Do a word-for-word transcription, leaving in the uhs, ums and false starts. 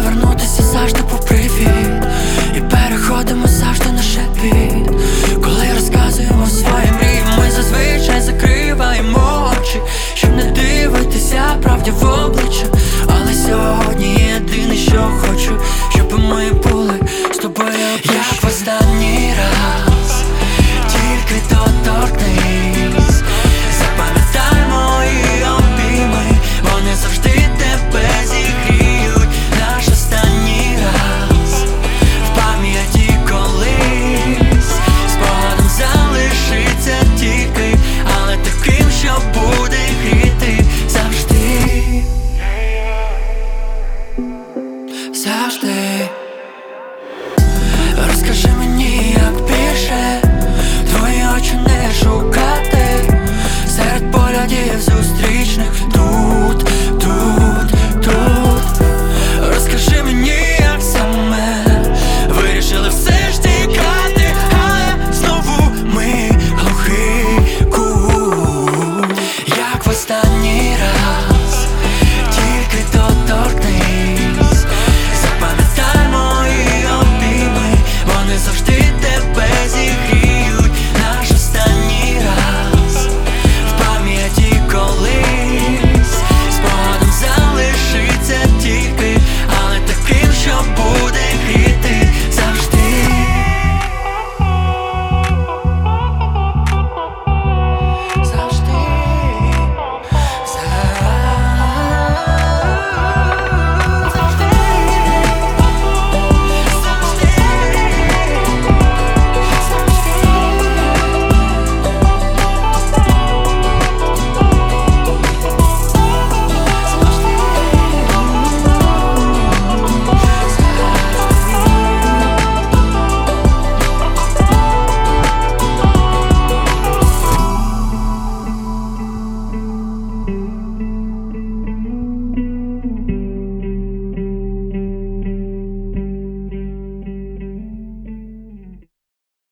повернутися завжди по привід, і переходимо завжди на шепіт. Коли розказуємо свої мрії, ми зазвичай закриваємо очі, щоб не дивитися правді в обличчя. Але сьогодні єдине, що хочу, щоб ми були з тобою як в останній раз. Тільки доторкнись, запам'ятай мої обійми, вони завжди тебе зігріють. Наш останній раз в пам'яті колись, спогадом залишиться тільки, але таким, що буде гріти завжди. Завжди.